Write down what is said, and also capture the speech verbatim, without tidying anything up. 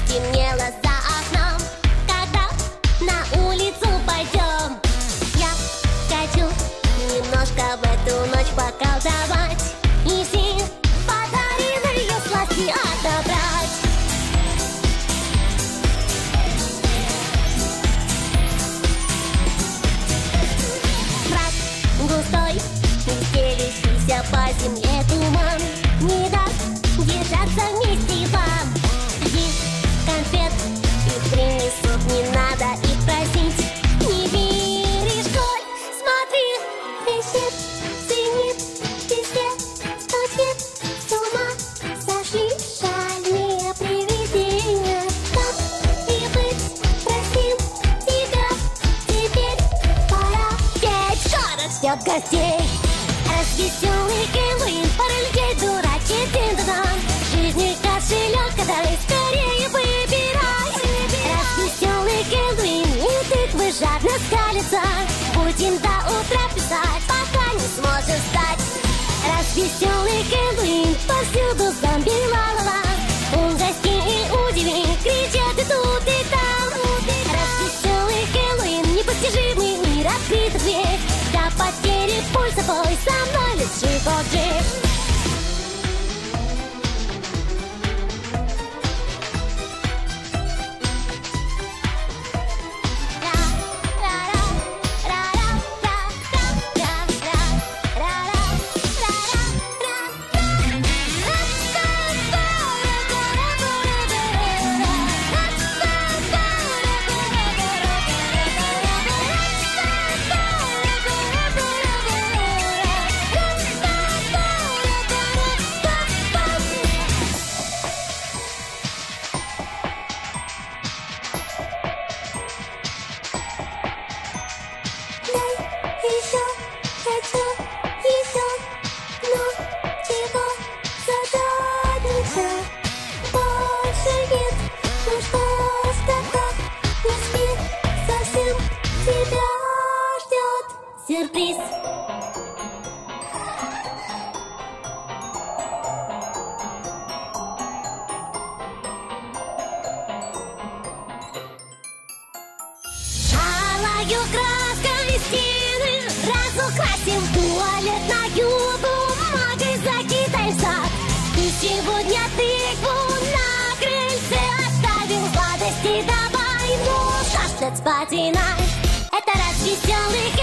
стемнело за окном. Когда на улицу пойдем, я хочу немножко в эту ночь поколдовать и все подаренные сласти отобрать. Мрак густой, стелющийся по земле туман не даст держаться вместе вам. Есть конфет, их принесут, не надо их просить. Не веришь, Коль? Смотри, трещит, звенит, везде стучит, с ума сошли шальные привидения. Как и быть, просил тебя, теперь пора петь. Город ждет гостей. Развеселый Хэллоуин, пара людей дурачит дин-дан. Жизни кошелек, который скорее выбирай. Развеселый Хэллоуин, и тыквы жадно скалятся. Будем до утра писать, пока не сможешь встать. Развеселый Хэллоуин, повсюду зомби ла-ла-ла. Ужаси и удиви, кричат и тут, и там. Развеселый Хэллоуин, непостижимый мир, открыта дверь. До потери пульса бой, со мной лечи поджиг. Сюрприз. Алою краской стены разукрасим, туалетную бумагой закидай в сад. И сегодня тыкву на крыльце оставим, сладости давай, ну шашлык спать и най. Это развеселый